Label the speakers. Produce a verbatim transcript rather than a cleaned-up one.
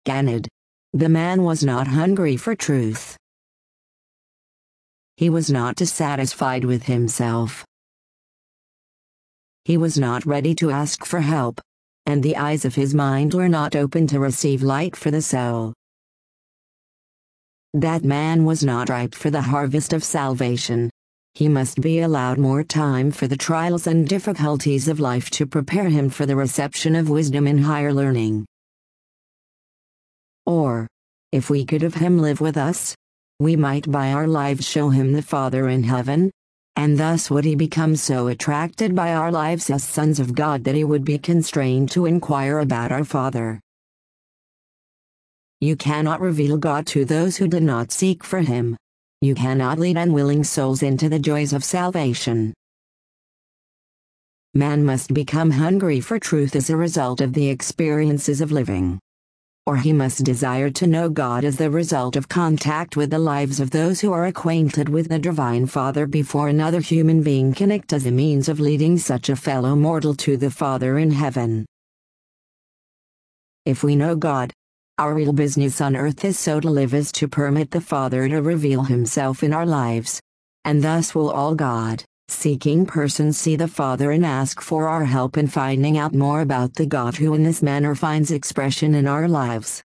Speaker 1: Ganad. The man was not hungry for truth. He was not dissatisfied with himself. He was not ready to ask for help, and the eyes of his mind were not open to receive light for the soul. That man was not ripe for the harvest of salvation. He must be allowed more time for the trials and difficulties of life to prepare him for the reception of wisdom and higher learning. Or, if we could have him live with us, we might by our lives show him the Father in heaven, and thus would he become so attracted by our lives as sons of God that he would be constrained to inquire about our Father. You cannot reveal God to those who do not seek for him. You cannot lead unwilling souls into the joys of salvation. Man must become hungry for truth as a result of the experiences of living. Or he must desire to know God as the result of contact with the lives of those who are acquainted with the Divine Father before another human being can act as a means of leading such a fellow mortal to the Father in heaven. If we know God, our real business on earth is so to live as to permit the Father to reveal himself in our lives, and thus will all God-seeking persons see the Father and ask for our help in finding out more about the God who in this manner finds expression in our lives.